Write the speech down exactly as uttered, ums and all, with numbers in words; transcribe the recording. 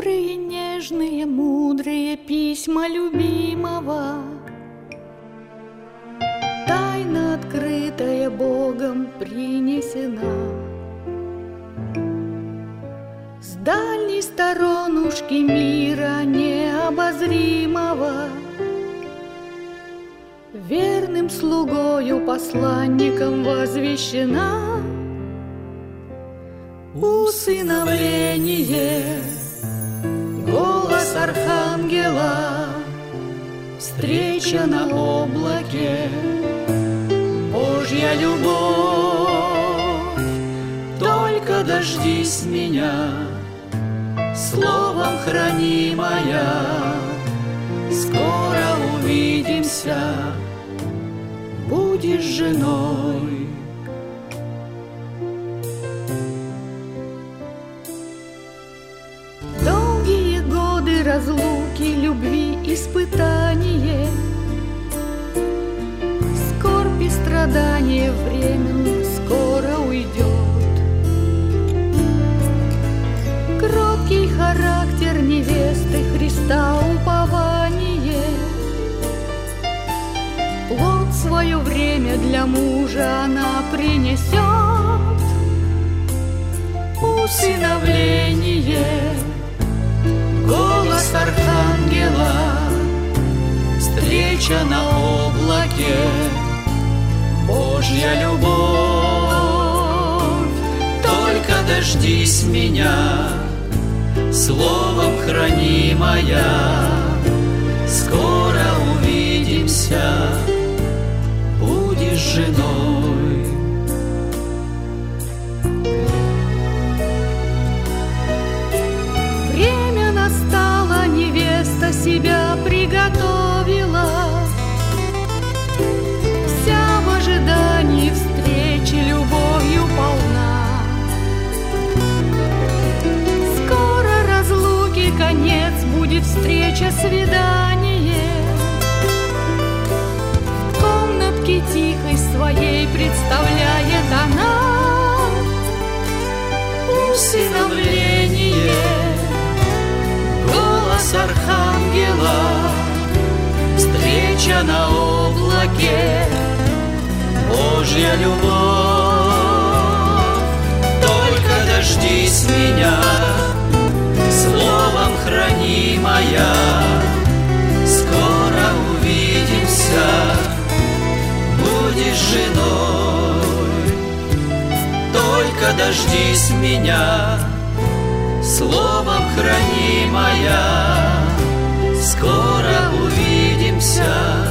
Добрые, нежные, мудрые письма любимого, тайна, открытая Богом, принесена. С дальней сторонушки мира необозримого, верным слугою посланником возвещена. Усыновление, голос архангела, встреча на облаке, Божья любовь. Только дождись меня, словом хранимая, скоро увидимся, будешь женой. Долгие годы разлуки, любви, испытание, скорбь и страдание временно скоро уйдет. Кроткий характер невесты Христа упование, плод свое время для мужа она принесет. Усыновление, голос архангела, встреча на облаке, Божья любовь. Только дождись меня, словом хранимая, скоро увидимся, будешь женой. Время настало, невеста себя приготовила, вся в ожидании встречи любовью полна. Скоро разлуки конец, будет встреча, свидание. В комнатке тихой своей представляет она усыновление, голос архангела, встреча на облаке, Божья любовь. Только дождись меня, словом хранимая, скоро увидимся, будешь женой. Только дождись меня, словом хранимая, скоро увидимся,